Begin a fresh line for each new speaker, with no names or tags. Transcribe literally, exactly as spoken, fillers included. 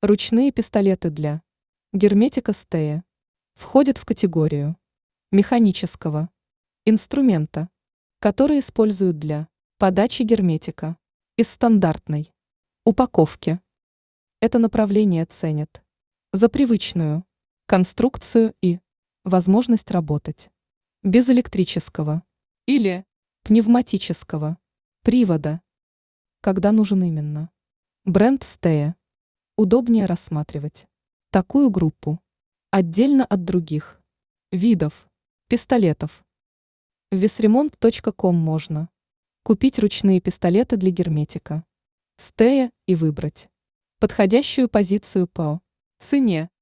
Ручные пистолеты для герметика Стея входят в категорию механического инструмента, который используют для подачи герметика из стандартной упаковки. Это направление ценят за привычную конструкцию и возможность работать без электрического или пневматического привода, когда нужен именно бренд Стея. Удобнее рассматривать такую группу отдельно от других видов пистолетов. В весремонт точка ком можно купить ручные пистолеты для герметика Стея и выбрать подходящую позицию по цене.